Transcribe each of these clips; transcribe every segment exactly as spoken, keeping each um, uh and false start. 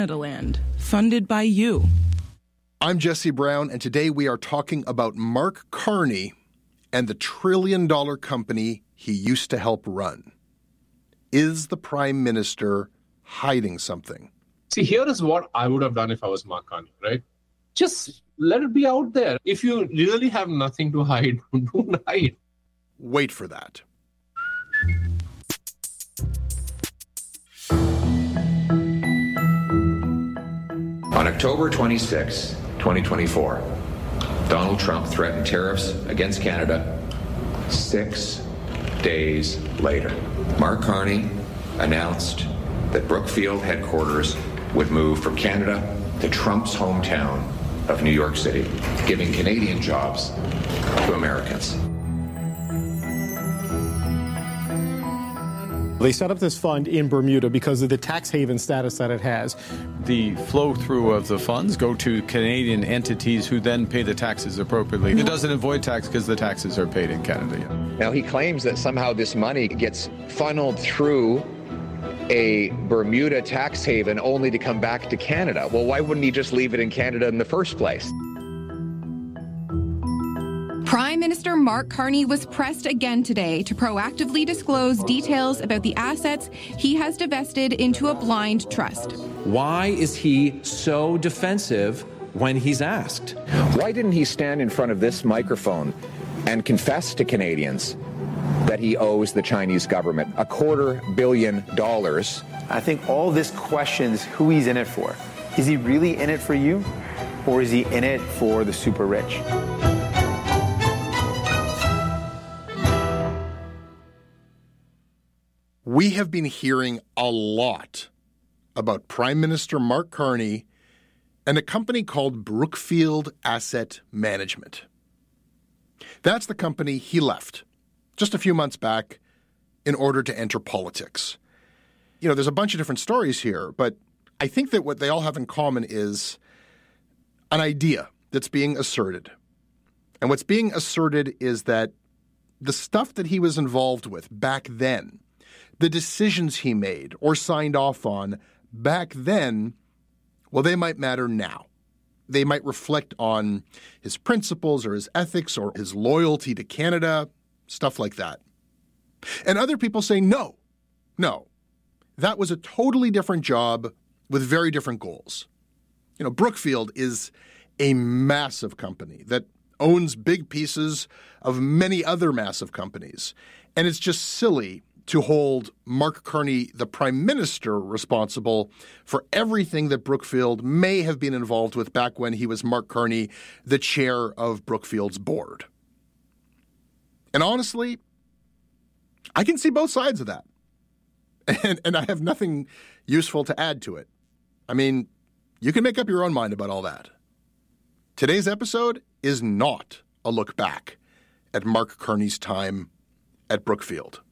Land, funded by you. I'm Jesse Brown, and today we are talking about Mark Carney and the trillion-dollar company he used to help run. Is the Prime Minister hiding something? See, here is what I would have done if I was Mark Carney, right? Just let it be out there. If you really have nothing to hide, don't hide. Wait for that. On October twenty-sixth, twenty twenty-four, Donald Trump threatened tariffs against Canada. Six days later, Mark Carney announced that Brookfield headquarters would move from Canada to Trump's hometown of New York City, giving Canadian jobs to Americans. They set up this fund in Bermuda because of the tax haven status that it has. The flow-through of the funds go to Canadian entities who then pay the taxes appropriately. It doesn't avoid tax because the taxes are paid in Canada. Yeah. Now, he claims that somehow this money gets funneled through a Bermuda tax haven only to come back to Canada. Well, why wouldn't he just leave it in Canada in the first place? Prime Minister Mark Carney was pressed again today to proactively disclose details about the assets he has divested into a blind trust. Why is he so defensive when he's asked? Why didn't he stand in front of this microphone and confess to Canadians that he owes the Chinese government a quarter billion dollars? I think all this questions who he's in it for. Is he really in it for you, or is he in it for the super rich? We have been hearing a lot about Prime Minister Mark Carney and a company called Brookfield Asset Management. That's the company he left just a few months back in order to enter politics. You know, there's a bunch of different stories here, but I think that what they all have in common is an idea that's being asserted. And what's being asserted is that the stuff that he was involved with back then, the decisions he made or signed off on back then, well, they might matter now. They might reflect on his principles or his ethics or his loyalty to Canada, stuff like that. And other people say, no, no, that was a totally different job with very different goals. You know, Brookfield is a massive company that owns big pieces of many other massive companies. And it's just silly to hold Mark Carney, the Prime Minister, responsible for everything that Brookfield may have been involved with back when he was Mark Carney, the chair of Brookfield's board. And honestly, I can see both sides of that. And, and I have nothing useful to add to it. I mean, you can make up your own mind about all that. Today's episode is not a look back at Mark Carney's time at Brookfield.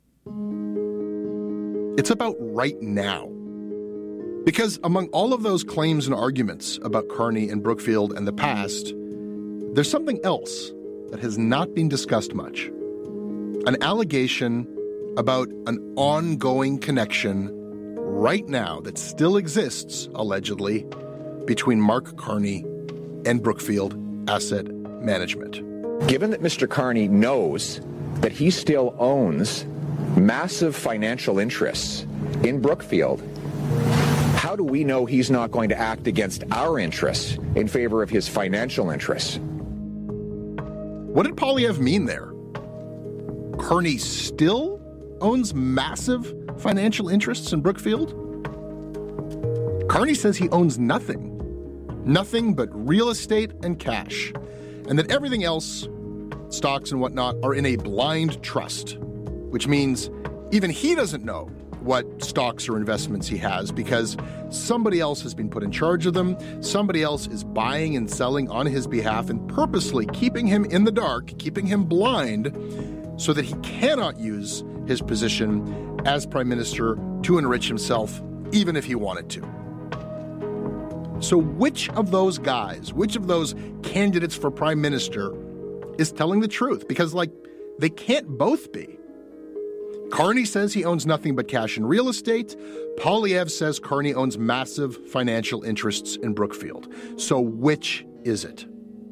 It's about right now. Because among all of those claims and arguments about Carney and Brookfield and the past, there's something else that has not been discussed much. An allegation about an ongoing connection right now that still exists, allegedly, between Mark Carney and Brookfield Asset Management. Given that Mister Carney knows that he still owns massive financial interests in Brookfield, how do we know he's not going to act against our interests in favor of his financial interests? What did Poilievre mean there? Carney still owns massive financial interests in Brookfield? Carney says he owns nothing. Nothing but real estate and cash. And that everything else, stocks and whatnot, are in a blind trust. Which means even he doesn't know what stocks or investments he has because somebody else has been put in charge of them. Somebody else is buying and selling on his behalf and purposely keeping him in the dark, keeping him blind, so that he cannot use his position as Prime Minister to enrich himself, even if he wanted to. So which of those guys, which of those candidates for Prime Minister is telling the truth? Because, like, they can't both be. Carney says he owns nothing but cash and real estate. Poilievre says Carney owns massive financial interests in Brookfield. So which is it?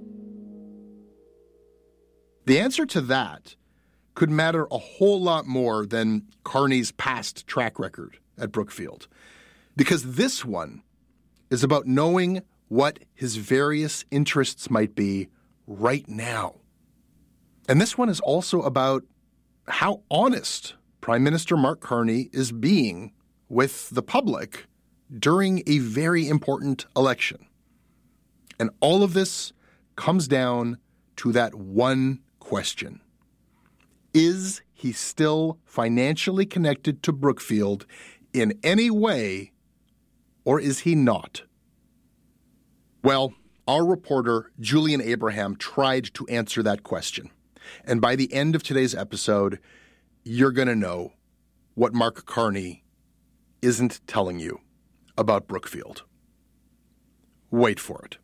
The answer to that could matter a whole lot more than Carney's past track record at Brookfield, because this one is about knowing what his various interests might be right now. And this one is also about how honest Prime Minister Mark Carney is being with the public during a very important election. And all of this comes down to that one question. Is he still financially connected to Brookfield in any way, or is he not? Well, our reporter, Julian Abraham, tried to answer that question. And by the end of today's episode, you're going to know what Mark Carney isn't telling you about Brookfield. Wait for it.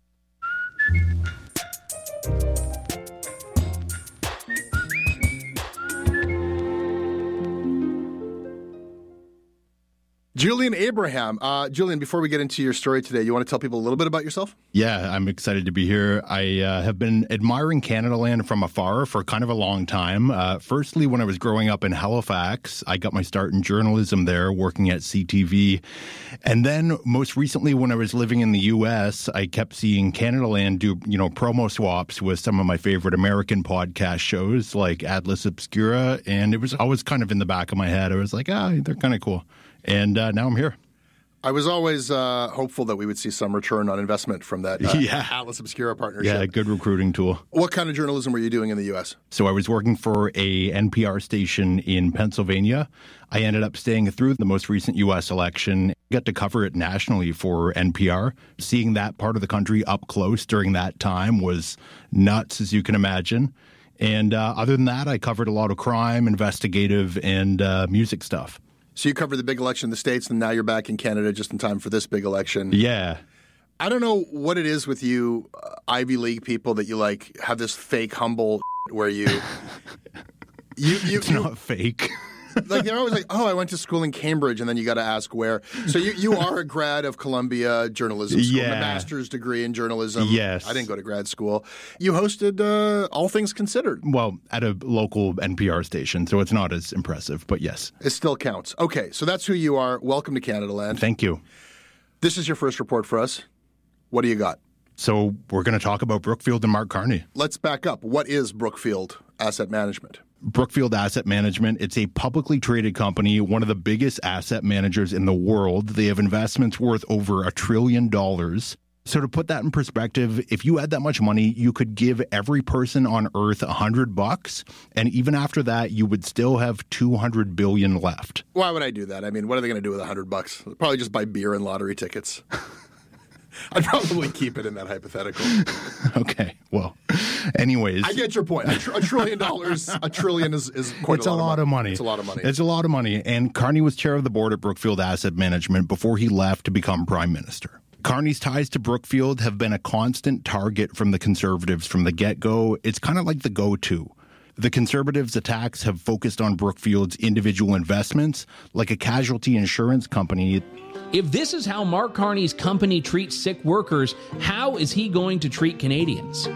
Julian Abraham. Uh, Julian, before we get into your story today, you want to tell people a little bit about yourself? Yeah, I'm excited to be here. I uh, have been admiring Canadaland from afar for kind of a long time. Uh, firstly, when I was growing up in Halifax, I got my start in journalism there, working at C T V. And then most recently, when I was living in the U S, I kept seeing Canadaland do, you know, promo swaps with some of my favorite American podcast shows like Atlas Obscura. And it was always kind of in the back of my head. I was like, ah, they're kind of cool. And uh, now I'm here. I was always uh, hopeful that we would see some return on investment from that uh, yeah. Atlas Obscura partnership. Yeah, good recruiting tool. What kind of journalism were you doing in the U S? So I was working for a N P R station in Pennsylvania. I ended up staying through the most recent U S election, got to cover it nationally for N P R. Seeing that part of the country up close during that time was nuts, as you can imagine. And uh, other than that, I covered a lot of crime, investigative, and uh, music stuff. So you covered the big election in the States, and now you're back in Canada just in time for this big election. Yeah. I don't know what it is with you uh, Ivy League people that you like have this fake humble where you... you, you it's you, not fake. Like they're always like, oh, I went to school in Cambridge, and then you got to ask where. So you, you are a grad of Columbia Journalism School, yeah. a master's degree in journalism. Yes. I didn't go to grad school. You hosted uh, All Things Considered. Well, at a local N P R station, so it's not as impressive, but yes. It still counts. Okay, so that's who you are. Welcome to Canadaland. Thank you. This is your first report for us. What do you got? So we're going to talk about Brookfield and Mark Carney. Let's back up. What is Brookfield Asset Management? Brookfield Asset Management, it's a publicly traded company, one of the biggest asset managers in the world. They have investments worth over a trillion dollars. So to put that in perspective, if you had that much money, you could give every person on earth a hundred bucks. And even after that, you would still have two hundred billion left. Why would I do that? I mean, what are they going to do with a hundred bucks? Probably just buy beer and lottery tickets. I'd probably keep it in that hypothetical. Okay, well, anyways. I get your point. A, tr- a trillion dollars, a trillion is, is quite it's a lot, a lot of, money. money. It's a lot of money. It's a lot of money. And Carney was chair of the board at Brookfield Asset Management before he left to become prime minister. Carney's ties to Brookfield have been a constant target from the Conservatives from the get-go. It's kind of like the go-to. The Conservatives' attacks have focused on Brookfield's individual investments, like a casualty insurance company. If this is how Mark Carney's company treats sick workers, how is he going to treat Canadians?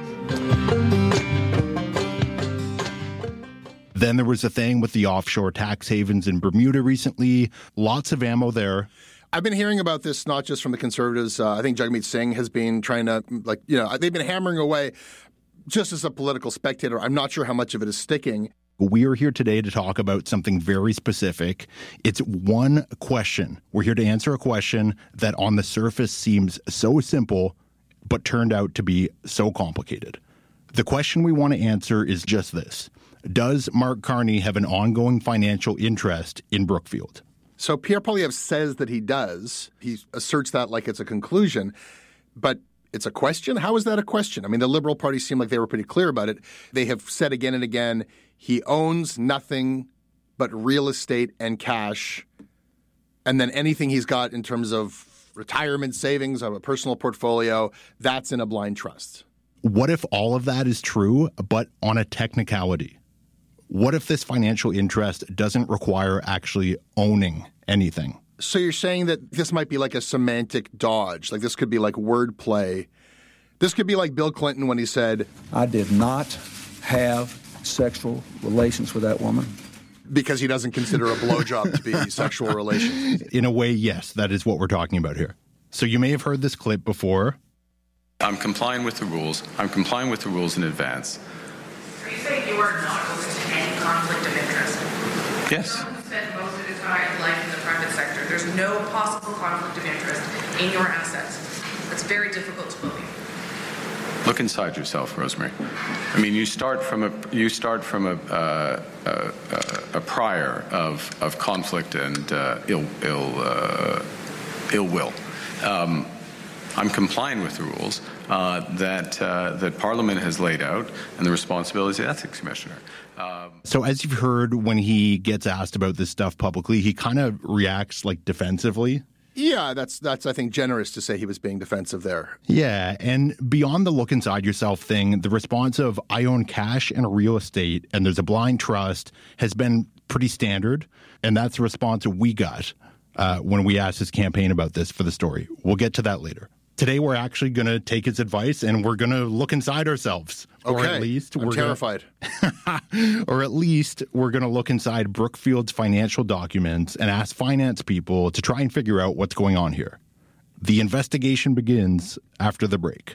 Then there was a thing with the offshore tax havens in Bermuda recently. Lots of ammo there. I've been hearing about this not just from the Conservatives. Uh, I think Jagmeet Singh has been trying to, like, you know, they've been hammering away. Just as a political spectator, I'm not sure how much of it is sticking. We are here today to talk about something very specific. It's one question. We're here to answer a question that on the surface seems so simple, but turned out to be so complicated. The question we want to answer is just this. Does Mark Carney have an ongoing financial interest in Brookfield? So Pierre Poilievre says that he does. He asserts that like it's a conclusion, but it's a question? How is that a question? I mean, the Liberal Party seemed like they were pretty clear about it. They have said again and again, he owns nothing but real estate and cash. And then anything he's got in terms of retirement savings, of a personal portfolio, that's in a blind trust. What if all of that is true, but on a technicality? What if this financial interest doesn't require actually owning anything? So you're saying that this might be like a semantic dodge, like this could be like wordplay. This could be like Bill Clinton when he said, I did not have sexual relations with that woman. Because he doesn't consider a blowjob to be sexual relations. In a way, yes, that is what we're talking about here. So you may have heard this clip before. I'm complying with the rules. I'm complying with the rules in advance. Are you saying you are not open to any conflict of interest? Yes. Someone who spent most of his life in the private sector, there's no possible conflict of interest in your assets. That's very difficult to believe. Look inside yourself, Rosemary. I mean, you start from a you start from a uh, a, a prior of of conflict and uh, ill ill uh, ill will. Um, I'm complying with the rules uh, that uh, that Parliament has laid out and the responsibilities of the Ethics Commissioner. Um, so as you've heard, when he gets asked about this stuff publicly, he kind of reacts like defensively. Yeah, that's, that's I think, generous to say he was being defensive there. Yeah, and beyond the look inside yourself thing, the response of I own cash and real estate and there's a blind trust has been pretty standard, and that's the response we got uh, when we asked his campaign about this for the story. We'll get to that later. Today, we're actually going to take his advice and we're going to look inside ourselves. Okay. Or at least I'm we're terrified. Gonna, or at least we're going to look inside Brookfield's financial documents and ask finance people to try and figure out what's going on here. The investigation begins after the break.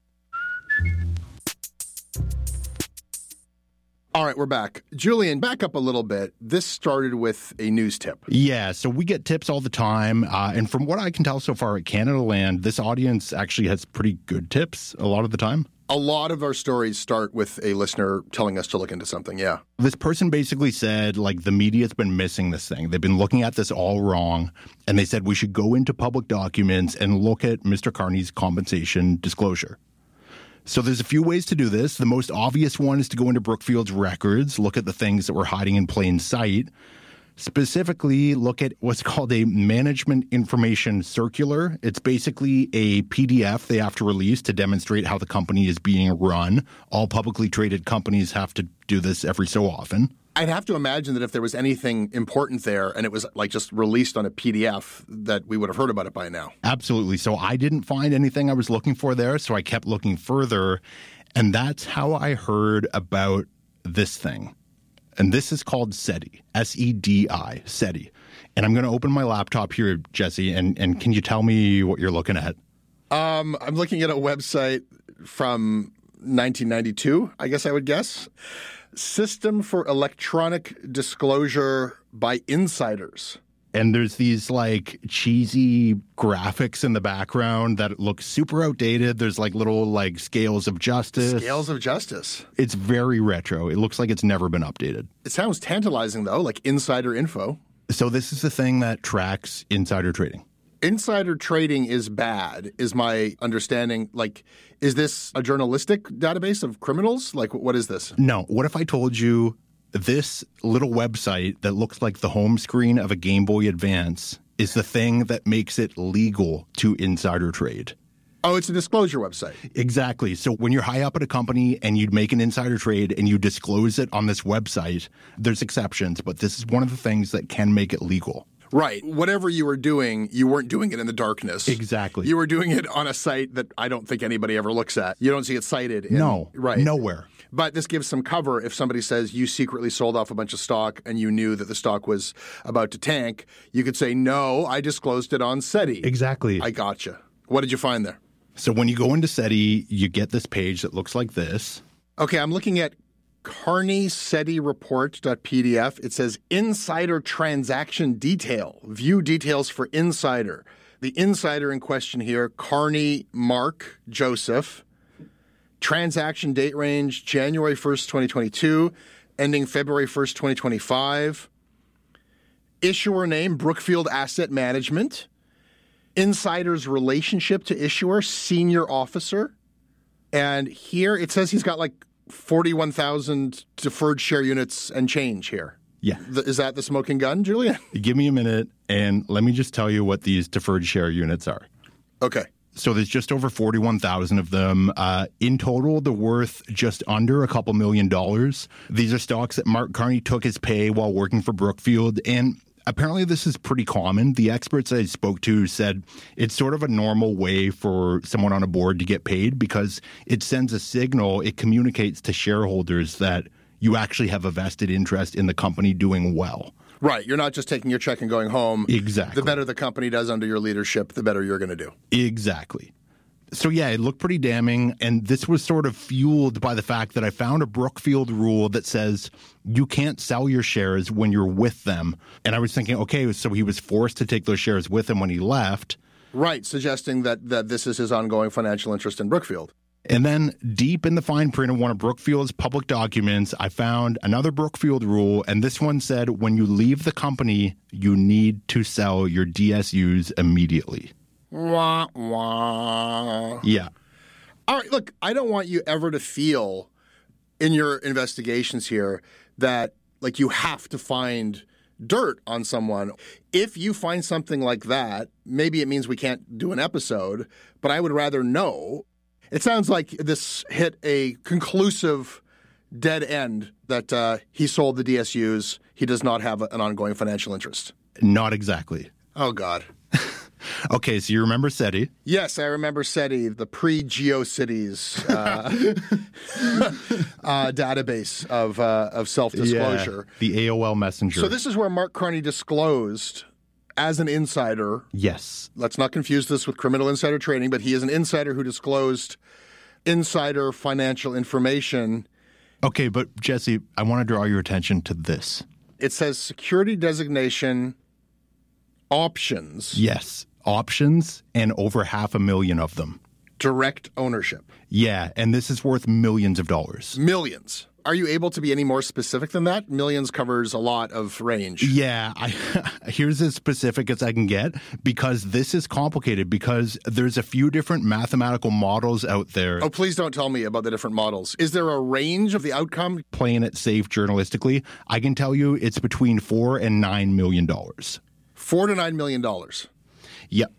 All right, we're back. Julian, back up a little bit. This started with a news tip. Yeah, so we get tips all the time. Uh, and from what I can tell so far at Canada Land, this audience actually has pretty good tips a lot of the time. A lot of our stories start with a listener telling us to look into something, yeah. This person basically said, like, the media's been missing this thing. They've been looking at this all wrong. And they said we should go into public documents and look at Mister Carney's compensation disclosure. So there's a few ways to do this. The most obvious one is to go into Brookfield's records, look at the things that were hiding in plain sight. Specifically, look at what's called a management information circular. It's basically a P D F they have to release to demonstrate how the company is being run. All publicly traded companies have to do this every so often. I'd have to imagine that if there was anything important there and it was like just released on a P D F, that we would have heard about it by now. Absolutely. So I didn't find anything I was looking for there, so I kept looking further. And that's how I heard about this thing. And this is called SEDI, S E D I, SEDI. And I'm going to open my laptop here, Jesse, and, and can you tell me what you're looking at? Um, I'm looking at a website from nineteen ninety-two, I guess I would guess. System for Electronic Disclosure by Insiders. And there's these like cheesy graphics in the background that look super outdated. There's like little like scales of justice. Scales of justice. It's very retro. It looks like it's never been updated. It sounds tantalizing though, like insider info. So this is the thing that tracks insider trading. Insider trading is bad, is my understanding. Like, is this a journalistic database of criminals? Like, what is this? No. What if I told you this little website that looks like the home screen of a Game Boy Advance is the thing that makes it legal to insider trade? Oh, it's a disclosure website. Exactly. So when you're high up at a company and you'd make an insider trade and you disclose it on this website, there's exceptions, but this is one of the things that can make it legal. Right. Whatever you were doing, you weren't doing it in the darkness. Exactly. You were doing it on a site that I don't think anybody ever looks at. You don't see it cited. In, no. Right. Nowhere. But this gives some cover if somebody says you secretly sold off a bunch of stock and you knew that the stock was about to tank. You could say, no, I disclosed it on SEDI. Exactly. I gotcha. What did you find there? So when you go into SEDI, you get this page that looks like this. Okay, I'm looking at Carney SEDI report dot P D F. It says insider transaction detail. View details for insider. The insider in question here, Carney Mark Joseph. Transaction date range, January first, twenty twenty-two, ending February first, twenty twenty-five. Issuer name, Brookfield Asset Management. Insider's relationship to issuer, senior officer. And here it says he's got like forty-one thousand deferred share units and change here. Yeah. The, is that the smoking gun, Julian? Give me a minute, and let me just tell you what these deferred share units are. Okay. So there's just over forty-one thousand of them. Uh, in total, they're worth just under a couple million dollars. These are stocks that Mark Carney took his pay while working for Brookfield. And apparently this is pretty common. The experts I spoke to said it's sort of a normal way for someone on a board to get paid because it sends a signal. It communicates to shareholders that you actually have a vested interest in the company doing well. Right. You're not just taking your check and going home. Exactly. The better the company does under your leadership, the better you're going to do. Exactly. So, yeah, it looked pretty damning. And this was sort of fueled by the fact that I found a Brookfield rule that says you can't sell your shares when you're with them. And I was thinking, okay, so he was forced to take those shares with him when he left. Right. Suggesting that, that this is his ongoing financial interest in Brookfield. And then deep in the fine print of one of Brookfield's public documents, I found another Brookfield rule, and this one said when you leave the company, you need to sell your D S Us immediately. Wah, wah. Yeah. All right, look, I don't want you ever to feel in your investigations here that, like, you have to find dirt on someone. If you find something like that, maybe it means we can't do an episode, but I would rather know. It sounds like this hit a conclusive dead end that uh, he sold the D S Us. He does not have an ongoing financial interest. Not exactly. Oh, God. Okay, so you remember SETI? Yes, I remember SETI, the pre-GeoCities uh, uh, database of uh, of self-disclosure. Yeah, the A O L Messenger. So this is where Mark Carney disclosed as an insider. Yes. Let's not confuse this with criminal insider trading, but he is an insider who disclosed insider financial information. Okay, but Jesse, I want to draw your attention to this. It says security designation options. Yes, options and over half a million of them. Direct ownership. Yeah, and this is worth millions of dollars. Millions. Are you able to be any more specific than that? Millions covers a lot of range. Yeah, I, here's as specific as I can get because this is complicated because there's a few different mathematical models out there. Oh, please don't tell me about the different models. Is there a range of the outcome? Playing it safe journalistically, I can tell you it's between four and nine million dollars. Four to nine million dollars. Yep.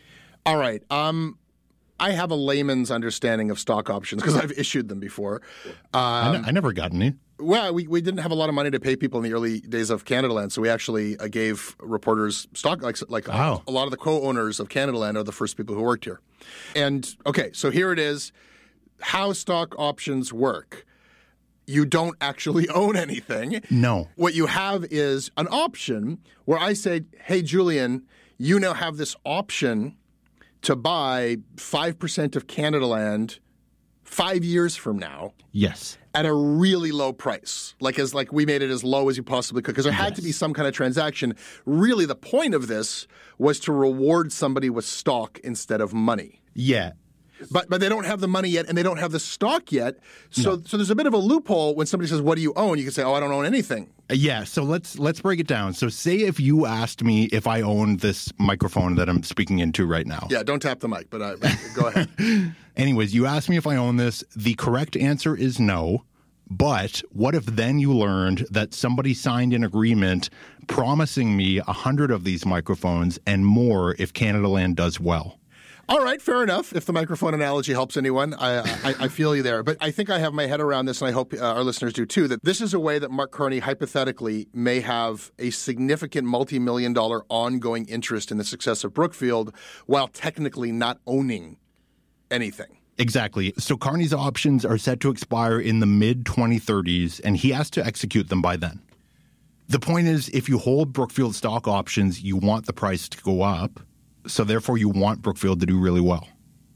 All right. Um. I have a layman's understanding of stock options because I've issued them before. Um, I, n- I never got any. Well, we, we didn't have a lot of money to pay people in the early days of Canadaland, so we actually uh, gave reporters stock. Like, like wow. a, a lot of the co-owners of Canadaland are the first people who worked here. And, okay, so here it is, how stock options work. You don't actually own anything. No. What you have is an option where I say, hey, Julian, you now have this option to buy five percent of Canadaland five years from now. Yes. At a really low price. Like as like we made it as low as you possibly could because there had yes. to be some kind of transaction. Really the point of this was to reward somebody with stock instead of money. Yeah. But but they don't have the money yet and they don't have the stock yet. So no. so there's a bit of a loophole when somebody says, what do you own? You can say, oh, I don't own anything. Yeah, so let's let's break it down. So say if you asked me if I owned this microphone that I'm speaking into right now. Yeah, don't tap the mic, but uh, go ahead. Anyways, you asked me if I own this. The correct answer is no. But what if then you learned that somebody signed an agreement promising me a hundred of these microphones and more if Canadaland does well? All right, fair enough. If the microphone analogy helps anyone, I, I, I feel you there. But I think I have my head around this, and I hope uh, our listeners do too, that this is a way that Mark Carney hypothetically may have a significant multi-million dollar ongoing interest in the success of Brookfield while technically not owning anything. Exactly. So Carney's options are set to expire in the mid twenty thirties, and he has to execute them by then. The point is, if you hold Brookfield stock options, you want the price to go up. So therefore, you want Brookfield to do really well.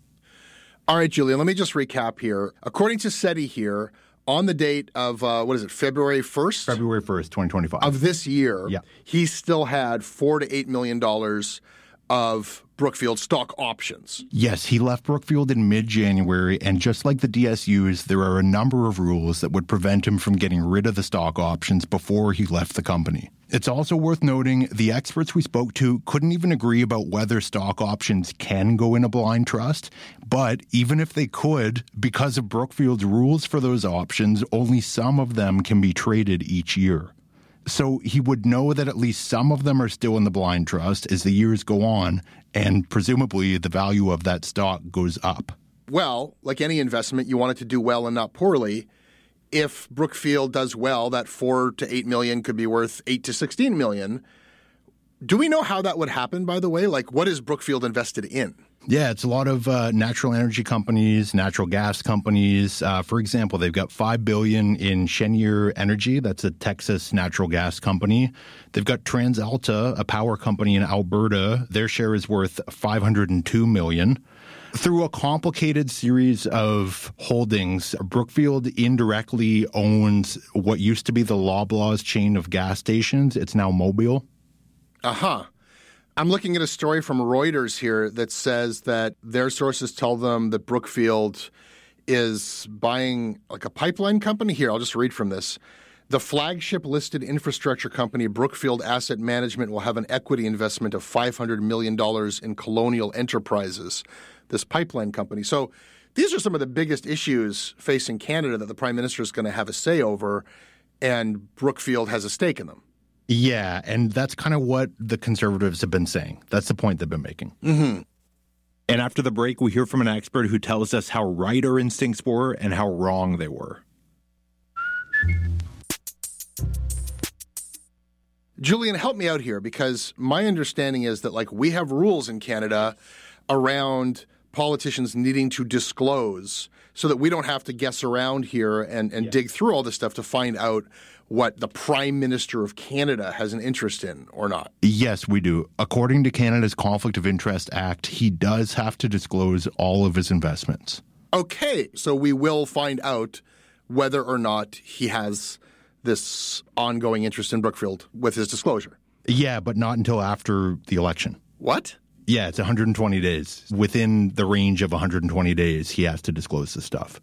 All right, Julian, let me just recap here. According to SETI here, on the date of, uh, what is it, February first? February first, twenty twenty-five. Of this year, yeah. he still had four to eight million dollars of Brookfield stock options. Yes, he left Brookfield in mid-January, and just like the D S Us, there are a number of rules that would prevent him from getting rid of the stock options before he left the company. It's also worth noting the experts we spoke to couldn't even agree about whether stock options can go in a blind trust, but even if they could, because of Brookfield's rules for those options, only some of them can be traded each year. So he would know that at least some of them are still in the blind trust as the years go on, and presumably the value of that stock goes up. Well, like any investment, you want it to do well and not poorly. If Brookfield does well, that four to eight million could be worth eight to sixteen million. Do we know how that would happen, by the way? Like, what is Brookfield invested in? Yeah, it's a lot of uh, natural energy companies, natural gas companies. Uh, for example, they've got five billion dollars in Cheniere Energy. That's a Texas natural gas company. They've got TransAlta, a power company in Alberta. Their share is worth five hundred two million dollars. Through a complicated series of holdings, Brookfield indirectly owns what used to be the Loblaws chain of gas stations. It's now Mobil. Uh-huh. I'm looking at a story from Reuters here that says that their sources tell them that Brookfield is buying like a pipeline company. Here, I'll just read from this. The flagship listed infrastructure company Brookfield Asset Management will have an equity investment of five hundred million dollars in Colonial Enterprises, this pipeline company. So these are some of the biggest issues facing Canada that the Prime Minister is going to have a say over, and Brookfield has a stake in them. Yeah, and that's kind of what the Conservatives have been saying. That's the point they've been making. Mm-hmm. And after the break, we hear from an expert who tells us how right our instincts were and how wrong they were. Julian, help me out here, because my understanding is that, like, we have rules in Canada around politicians needing to disclose so that we don't have to guess around here and, and yeah. dig through all this stuff to find out what the Prime Minister of Canada has an interest in or not. Yes, we do. According to Canada's Conflict of Interest Act, he does have to disclose all of his investments. Okay, so we will find out whether or not he has this ongoing interest in Brookfield with his disclosure. Yeah, but not until after the election. What? Yeah, it's one hundred twenty days. Within the range of one hundred twenty days, he has to disclose the stuff.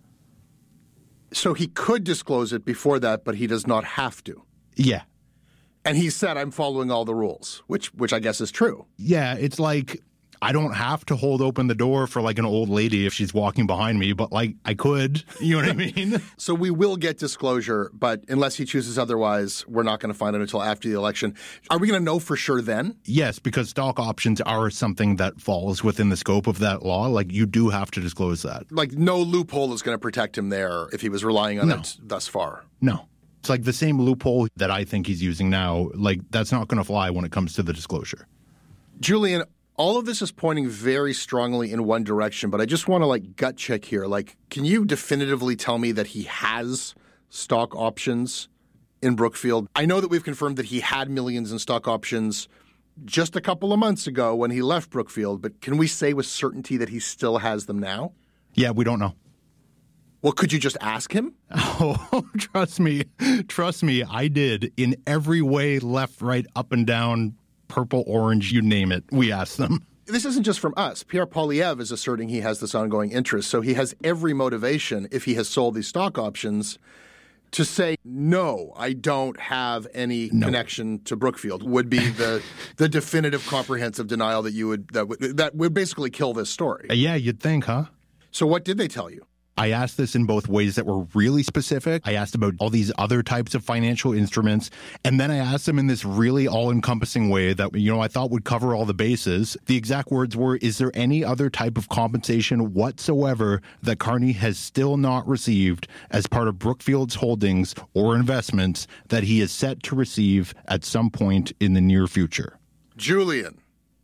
So he could disclose it before that, but he does not have to. Yeah. And he said, I'm following all the rules, which which I guess is true. Yeah, it's like I don't have to hold open the door for like an old lady if she's walking behind me, but like I could. You know what I mean? So we will get disclosure, but unless he chooses otherwise, we're not going to find out until after the election. Are we going to know for sure then? Yes, because stock options are something that falls within the scope of that law. Like you do have to disclose that. Like no loophole is going to protect him there if he was relying on no. it thus far. No. It's like the same loophole that I think he's using now. Like that's not going to fly when it comes to the disclosure. Julian, all of this is pointing very strongly in one direction, but I just want to like gut check here. Like, can you definitively tell me that he has stock options in Brookfield? I know that we've confirmed that he had millions in stock options just a couple of months ago when he left Brookfield, but can we say with certainty that he still has them now? Yeah, we don't know. Well, could you just ask him? Oh, trust me. Trust me, I did. In every way, left, right, up and down, purple, orange, you name it, we asked them. This isn't just from us. Pierre Poilievre is asserting he has this ongoing interest, so he has every motivation, if he has sold these stock options, to say, no, I don't have any no. connection to Brookfield, would be the the definitive comprehensive denial that you would that would, that would basically kill this story. Uh, yeah, you'd think, huh? So what did they tell you? I asked this in both ways that were really specific. I asked about all these other types of financial instruments, and then I asked them in this really all-encompassing way that, you know, I thought would cover all the bases. The exact words were, is there any other type of compensation whatsoever that Carney has still not received as part of Brookfield's holdings or investments that he is set to receive at some point in the near future? Julian,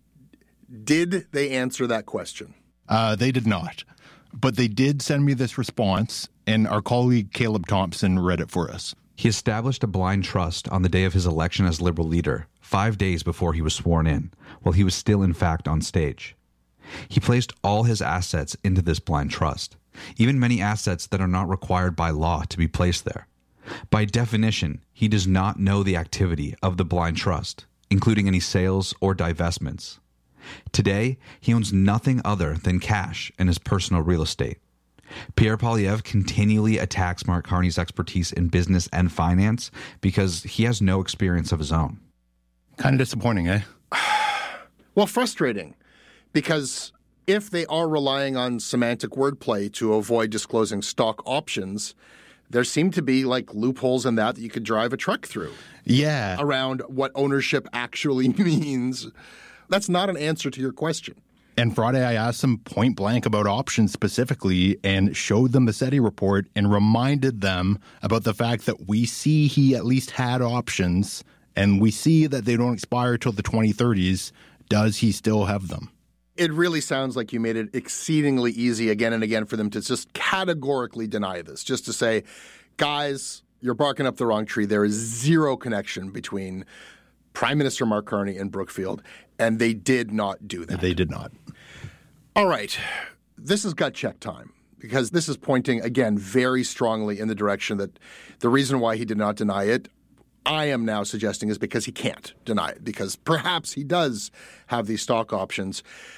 did they answer that question? Uh, they did not. But they did send me this response, and our colleague Caleb Thompson read it for us. He established a blind trust on the day of his election as Liberal leader, five days before he was sworn in, while he was still in fact on stage. He placed all his assets into this blind trust, even many assets that are not required by law to be placed there. By definition, he does not know the activity of the blind trust, including any sales or divestments. Today, he owns nothing other than cash and his personal real estate. Pierre Poilievre continually attacks Mark Carney's expertise in business and finance because he has no experience of his own. Kind of disappointing, eh? Well, frustrating, because if they are relying on semantic wordplay to avoid disclosing stock options, there seem to be like loopholes in that that you could drive a truck through. Yeah. Around what ownership actually means. That's not an answer to your question. And Friday, I asked them point blank about options specifically and showed them the SETI report and reminded them about the fact that we see he at least had options and we see that they don't expire till the twenty thirties. Does he still have them? It really sounds like you made it exceedingly easy again and again for them to just categorically deny this, just to say, guys, you're barking up the wrong tree. There is zero connection between Prime Minister Mark Carney and Brookfield, and they did not do that. They did not. All right. This is gut check time because this is pointing, again, very strongly in the direction that the reason why he did not deny it, I am now suggesting, is because he can't deny it, because perhaps he does have these stock options.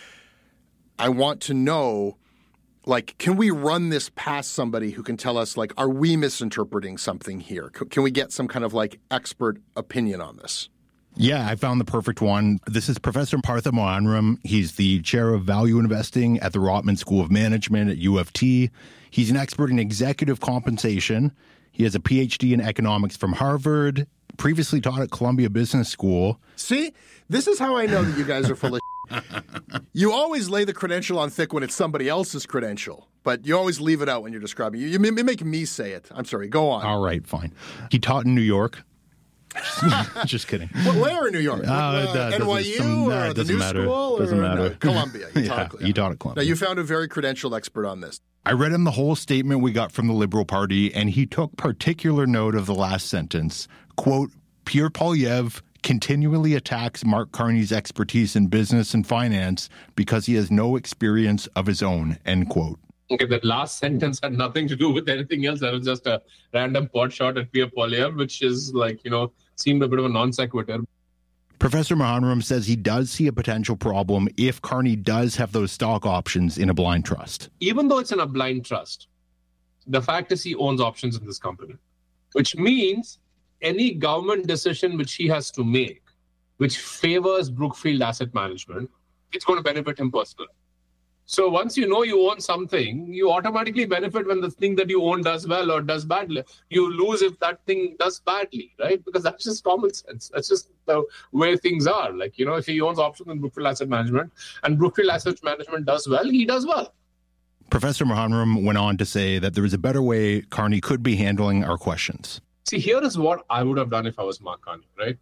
I want to know, like, can we run this past somebody who can tell us, like, are we misinterpreting something here? C- can we get some kind of, like, expert opinion on this? Yeah, I found the perfect one. This is Professor Partha Mohanram. He's the chair of value investing at the Rotman School of Management at U of T. He's an expert in executive compensation. He has a P H D in economics from Harvard, previously taught at Columbia Business School. See, this is how I know that you guys are full of shit. You always lay the credential on thick when it's somebody else's credential, but you always leave it out when you're describing. You, you make me say it. I'm sorry. Go on. All right, fine. He taught in New York. Just kidding. Well, where in New York? Uh, uh, N Y U some, or uh, the New matter. School? Doesn't or, matter. No, Columbia. You yeah, taught, he taught at Columbia. Now, you found a very credentialed expert on this. I read him the whole statement we got from the Liberal Party, and he took particular note of the last sentence. Quote, Pierre Poilievre continually attacks Mark Carney's expertise in business and finance because he has no experience of his own, end quote. Okay, that last sentence had nothing to do with anything else. That was just a random pot shot at Pierre Poilievre, which is like, you know, seemed a bit of a non sequitur. Professor Mohanram says he does see a potential problem if Carney does have those stock options in a blind trust. Even though it's in a blind trust, the fact is he owns options in this company, which means any government decision which he has to make, which favors Brookfield Asset Management, it's going to benefit him personally. So once you know you own something, you automatically benefit when the thing that you own does well or does badly. You lose if that thing does badly, right? Because that's just common sense. That's just the way things are. Like, you know, if he owns options in Brookfield Asset Management and Brookfield Asset Management does well, he does well. Professor Mohanram went on to say that there is a better way Carney could be handling our questions. See, here is what I would have done if I was Mark Carney, right?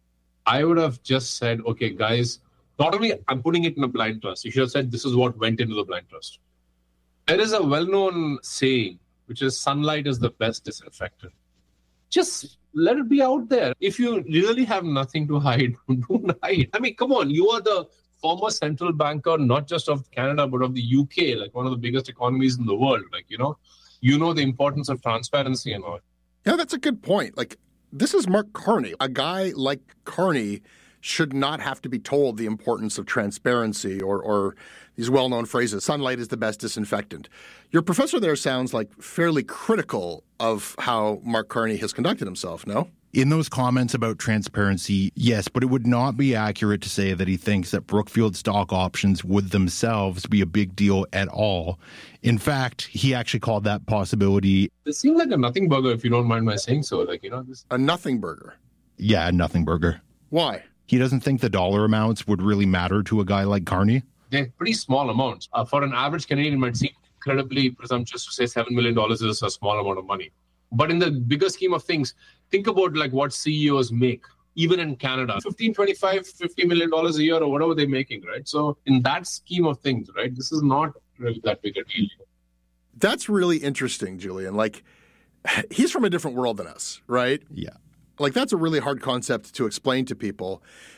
I would have just said, okay, guys, not only I'm putting it in a blind trust, you should have said this is what went into the blind trust. There is a well-known saying, which is sunlight is the best disinfectant. Just let it be out there. If you really have nothing to hide, don't hide. I mean, come on, you are the former central banker, not just of Canada, but of the U K, like one of the biggest economies in the world. Like, you know, you know the importance of transparency and all. Yeah, that's a good point. Like, this is Mark Carney. A guy like Carney should not have to be told the importance of transparency or, or these well-known phrases. Sunlight is the best disinfectant. Your professor there sounds like fairly critical of how Mark Carney has conducted himself, no? In those comments about transparency, yes, but it would not be accurate to say that he thinks that Brookfield stock options would themselves be a big deal at all. In fact, he actually called that possibility... This seems like a nothing burger, if you don't mind my saying so. Like, you know, this... A nothing burger? Yeah, a nothing burger. Why? He doesn't think the dollar amounts would really matter to a guy like Carney. They're pretty small amounts. Uh, for an average Canadian, it might seem incredibly presumptuous to say seven million dollars is a small amount of money. But in the bigger scheme of things, think about like what C E Os make, even in Canada, fifteen, twenty-five, fifty million dollars a year or whatever they're making, right? So in that scheme of things, right, this is not really that big a deal. That's really interesting, Julian. Like, he's from a different world than us, right? Yeah. Like, that's a really hard concept to explain to people.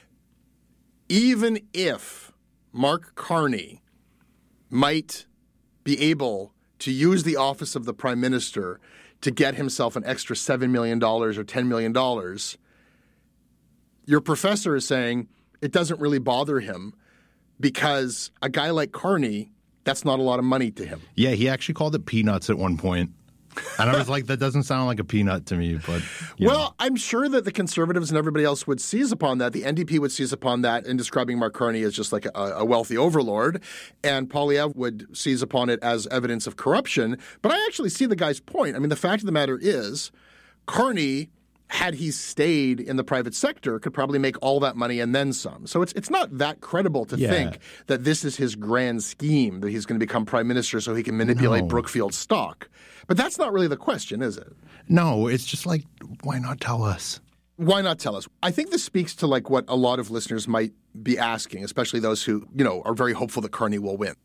Even if Mark Carney might be able to use the office of the Prime Minister to get himself an extra seven million dollars or ten million dollars, your professor is saying it doesn't really bother him because a guy like Carney, that's not a lot of money to him. Yeah, he actually called it peanuts at one point. And I was like, that doesn't sound like a peanut to me. But Well, know. I'm sure that the Conservatives and everybody else would seize upon that. The N D P would seize upon that in describing Mark Carney as just like a, a wealthy overlord. And Poilievre would seize upon it as evidence of corruption. But I actually see the guy's point. I mean, the fact of the matter is, Carney, had he stayed in the private sector, could probably make all that money and then some. So it's it's not that credible to Yeah. think that this is his grand scheme, that he's going to become prime minister so he can manipulate No. Brookfield stock. But that's not really the question, is it? No, it's just like, why not tell us? Why not tell us? I think this speaks to like what a lot of listeners might be asking, especially those who, you know, are very hopeful that Carney will win.